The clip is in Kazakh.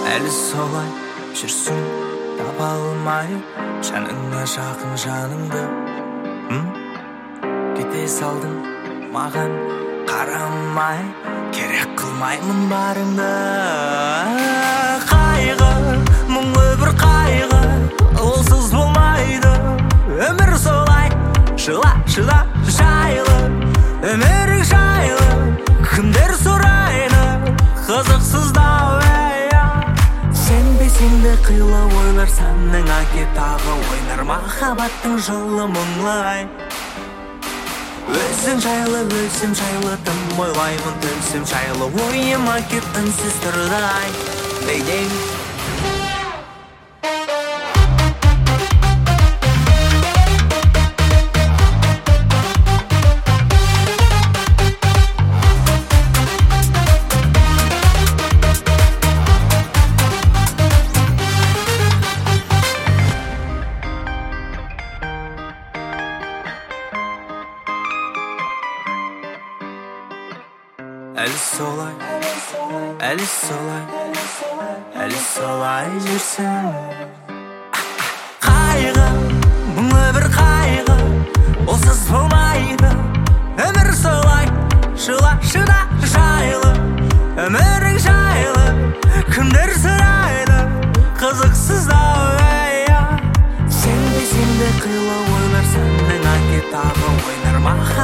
Әлі солай жүрсің таба алмай, жаныңа жақын жаныңды кете салдың маған қарамай, керек қылмаймын барыңды. Қайғы, мұңлы бір қайғы, олсыз болмайды. Өмір солай, жыла жайлы, өмірің жайлы, кімдер сұрайды, қызықсыздау. Сенбесең де қилы ойлар саныңа тағы ойнар, махаббаттың жылы мұңлай. Өзің жайлы, өзім жайлы, тым ойлаймын түнсім жайлы, ойыма кеп үнсіз тұрды ай. Әлі солай, әлі солай, әлі солай жүрсің. Қайғы, мұңлы бір қайғы, олсыз болмайды. Өмір солай, жыла жайлы, өмірің жайлы, кімдер сұрайды, қызықсыздау. Сенбесең де қилы ойлар саныңа тағы ойнар,